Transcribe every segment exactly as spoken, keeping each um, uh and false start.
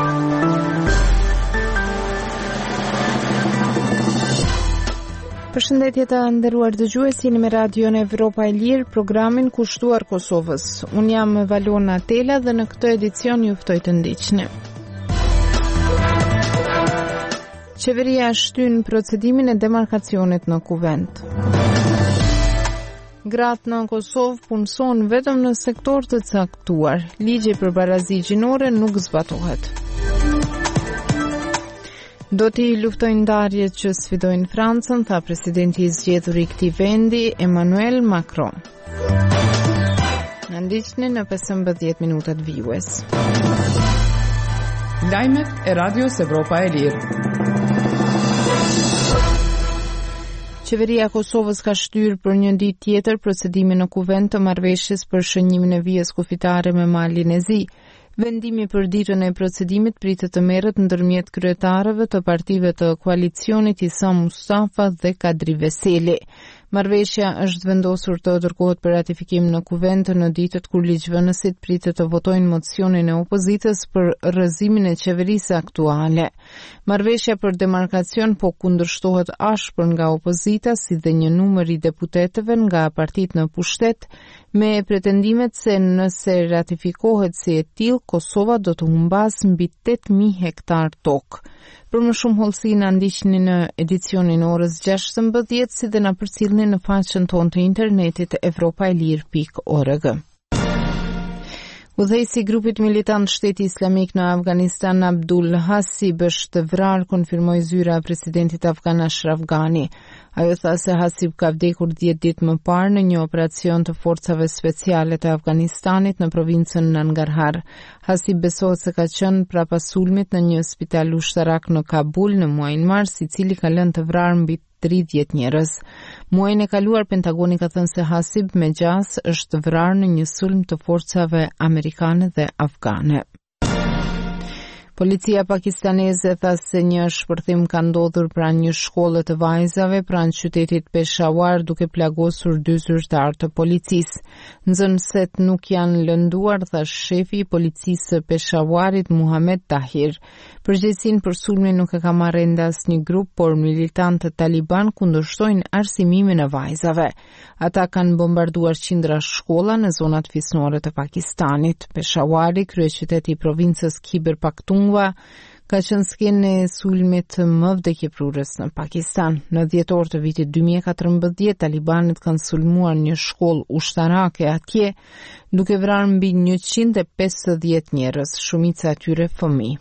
Përshëndetje të nderuar dëgjues, jeni me Radion Evropa e Lirë, programin kushtuar Kosovës. Unë jam Valona Tela dhe në këtë edicion ju ftoj të ndiqni. Qeveria shtyn procedimin e demarkacionit në kuvent. Gratë në Kosovë punëson vetëm në sektor të caktuar. Ligji për barazi gjinore nuk zbatohet. Do t'i luftojnë ndarjet që sfidojnë Francën, tha presidenti i zgjedhur i këtij vendi, Emmanuel Macron. Në ndiqni në pesëmbëdhjetë minutat vijues. Lajmet e Radios Evropa e Lirë. Qeveria e Kosovës ka shtyrë për një ditë tjetër procedimin në kuvent të marrëveshjes për shënjimin e vijës kufitare me Malin e Zi. Vendimi për ditën e procedimit pritet të merret ndërmjet kryetarëve të partive të koalicionit Isa Mustafa dhe Kadri Veseli. Marrëveshja është vendosur të dërgohet për ratifikim në kuvent në ditët kur ligjvënësit pritet të votojnë mocionin e opozitës për rrëzimin e qeverisë aktuale. Marrëveshja për demarkacion po kundërshtohet ashpër nga opozita, si dhe një numër i deputetëve nga partitë në pushtet, me pretendimet se nëse ratifikohet si e tillë, Kosova do të humbas mbi tetë mijë hektar tokë. Për më shumë hollësi na ndiqni në edicionin e orës gjashtëmbëdhjetë, si dhe na përcjellni në faqen tonë të internetit evropaelir pikë org. Udhëheqësi i grupit militant Shteti Islamik në Afganistan, Abdul Hasib, është vrarë, konfirmoi zyra e presidentit afgan Ashraf Ghani. Ajo tha se Hasib ka vdekur dhjetë ditë më parë në një operacion të forcave speciale të Afganistanit në provincën Nangarhar. Hasib besohet se ka qenë prapa sulmit në një spital ushtarak në Kabul në muajin mars, i cili ka lënë të vrarë mbi tridhjetë njerëz. Muajin e kaluar Pentagoni ka thënë se Hasib me gjas është vrarë në një sulm të forcave amerikane dhe afgane. Policia pakistaneze tha se një shpërthim ka ndodhur pranë një shkolle të vajzave pranë qytetit Peshawar, duke plagosur dy zyrtar të policisë. Nxënëset nuk janë lënduar, tha shefi i policisë së Peshawarit, Muhammad Tahir. Përgjegjësinë për sulmin nuk e ka marrë ende asnjë grup, por militantët Taliban kundërshtojnë arsimimin e vajzave. Ata kanë bombarduar qindra shkolla në zonat fisnore të Pakistanit. Peshawari, kryeqyteti i provincës Khyber Pakhtunkhwa, ka qenë skenë e sulmit më vdekjeprurës në Pakistan. Në dhjetor të vitit dy mijë e katërmbëdhjetë, talibanët kanë sulmuar një shkollë ushtarake atje, duke vrarë mbi njëqind e pesëdhjetë njerëz, shumica e tyre fëmijë.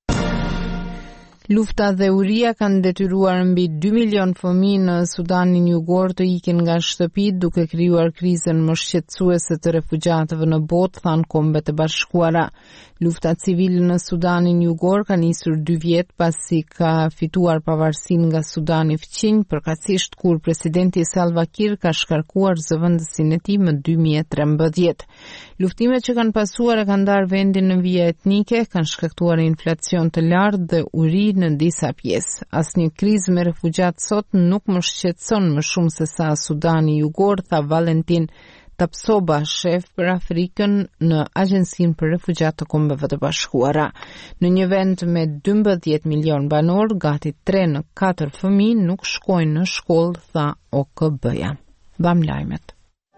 Lufta dhe uria kanë detyruar mbi dy milion fëmijë në Sudanin Jugor të ikin nga shtëpitë, duke krijuar krizën më shqetësuese të refugjatëve në botë, thanë Kombet e Bashkuara. Lufta civile në Sudanin Jugor ka nisur dy vjet pasi ka fituar pavarësinë nga Sudani Fqinj, përkatësisht kur presidenti Salva Kiir ka shkarkuar zëvendësinë e tij më dy mijë e trembëdhjetë. Luftimet që kanë pasuar e kanë ndarë vendin në vija etnike, kanë shkaktuar inflacion të lartë dhe uri në disa pjesë. Asnjë krizë me refugjat sot nuk më shqetëson më shumë se sa Sudani Jugor, tha Valentin Tapsoba, shef për Afrikën në Agjencinë për Refugjat të Kombeve të Bashkuara. Në një vend me dymbëdhjetë milion banor, gati tre në katër fëmijë nuk shkojnë në shkollë, tha O K B-ja. Bam lajmet.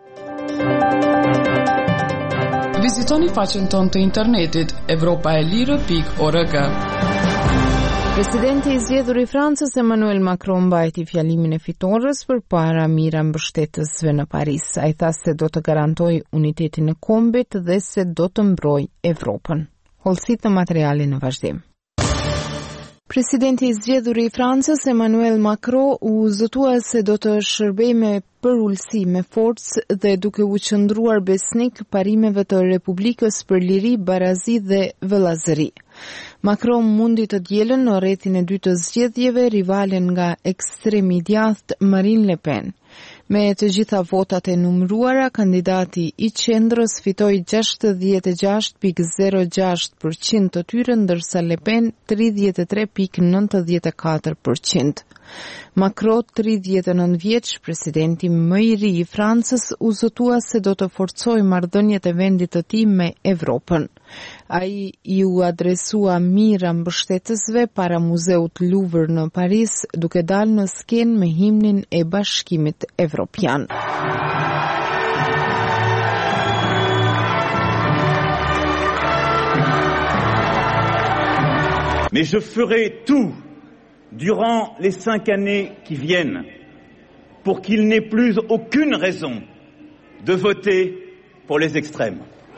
Vizitoni faqen tonë të internetit evropaelire pikë org. Presidenti i zgjedhur i Francës, Emmanuel Macron, mbajti fjalimin e fitores përpara mira mbështetësve në Paris. Ai tha se do të garantojë unitetin e kombit dhe se do të mbrojë Evropën. Hollësit në materialin në vazhdim. Presidenti i zgjedhur i Francës, Emmanuel Macron, u zotua se do të shërbejë me përullësi, me forcë dhe duke u qëndruar besnik parimeve të Republikës për liri, barazi dhe vëllazëri. Macron mundi të dielën në rrethin e dytë të zgjedhjeve rivalen nga ekstremi i djathtë Marine Le Pen. Me të gjitha votat e numëruara, kandidati i qendrës fitoi gjashtëdhjetë e gjashtë pikë zero gjashtë përqind të tyre, ndërsa Le Pen tridhjetë e tre pikë nëntëdhjetë e katër përqind. Macron, tridhjetë e nëntë vjeç, presidenti më i ri i Francës, u zotua se do të forcojë marrëdhëniet e vendit të tij me Evropën. Ai ju adresua mira mbështetësve para Muzeut Louvre në Paris, duke dalë në skenë me himnin e Bashkimit Evropian. Mais je ferai tout durant les cinq années qui viennent pour qu'il n'ait plus aucune raison de voter pour les extrêmes.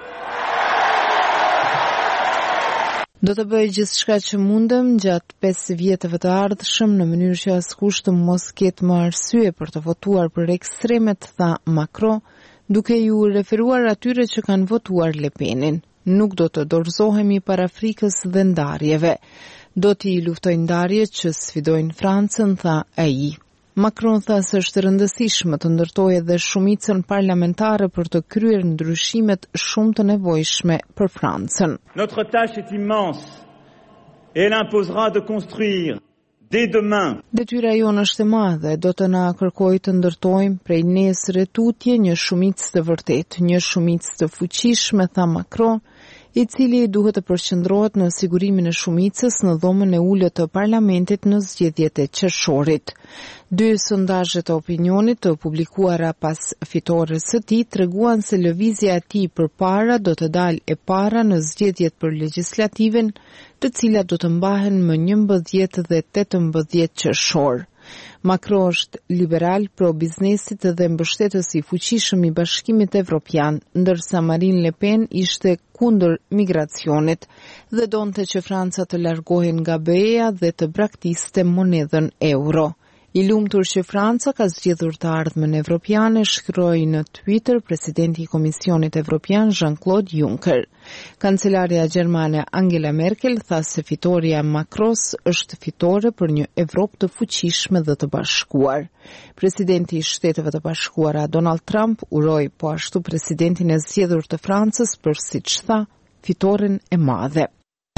Do të bëj gjithçka që mundem gjatë pesë vjetëve të ardhshëm në mënyrë që askush të mos ketë më arsye për të votuar për ekstremet, tha Macron, duke ju referuar atyre që kanë votuar Le Penin. Nuk do të dorëzohemi para frikës dhe ndarjeve. Do t'i luftojnë ndarjet që sfidojnë Francën, tha ai. Macron tha se është rëndësishme të ndërtojë edhe shumicën parlamentare për të kryer ndryshimet shumë të nevojshme për Francën. Notre tâche est immense et elle imposera de construire dès demain. Detyra jonë është e madhe, do të na kërkojë të ndërtojmë prej nesër tutje një shumicë të vërtetë, një shumicë të fuqishme, tha Macron, i cili duhet të përqendrohet në sigurimin e shumicës në dhomën e ulët të parlamentit në zgjedhjet e qershorit. Dy sondazhe të opinionit të publikuara pas fitores së tij treguan se lëvizja e tij përpara do të dalë e para në zgjedhjet për legjislativen, të cilat do të mbahen më njëmbëdhjetë dhe tetëmbëdhjetë qershor. Macron është liberal, pro biznesit dhe mbështetës i fuqishëm i Bashkimit Evropian, ndërsa Marine Le Pen ishte kundër migracionit dhe donte që Franca të largohej nga B E-ja dhe të braktiste monedhën euro. I lumtur që Franca ka zgjedhur të ardhmen evropiane, shkroi në Twitter presidenti i Komisionit Evropian Jean-Claude Juncker. Kancelarja gjermane Angela Merkel tha se fitoria Macron është fitore për një Evropë të fuqishme dhe të bashkuar. Presidenti i Shteteve të Bashkuara Donald Trump uroi po ashtu presidentin e zgjedhur të Francës për, siç tha, fitoren e madhe.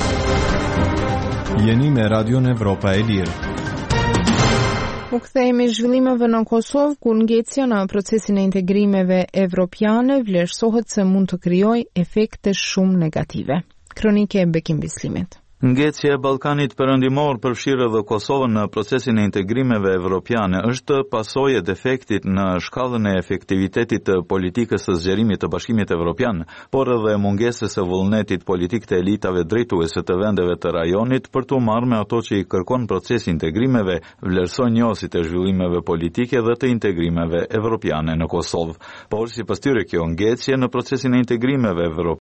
Jeni me Radion Evropa e Lirë. U kthehemi zhvillimeve në Kosovë, ku ngecja në procesin e integrimeve evropiane vlerësohet se mund të krijojë efekte shumë negative. Kronike e Bekim Bislimit. Ngecja e Ballkanit Perëndimor përfshirë edhe Kosovën në procesin e integrimeve evropiane është pasojë e defektit në shkallën e efektivitetit të politikës së zgjerimit të Bashkimit Evropian, por edhe mungesës së vullnetit politik të elitave drejtuese të vendeve të rajonit për të marrë me ato që i kërkon procesi integrimeve, vlerëson njohësit e zhvillimeve politike dhe të integrimeve evropiane në Kosovë. Por sipas tyre kjo ngecje në procesin e integrimeve evropiane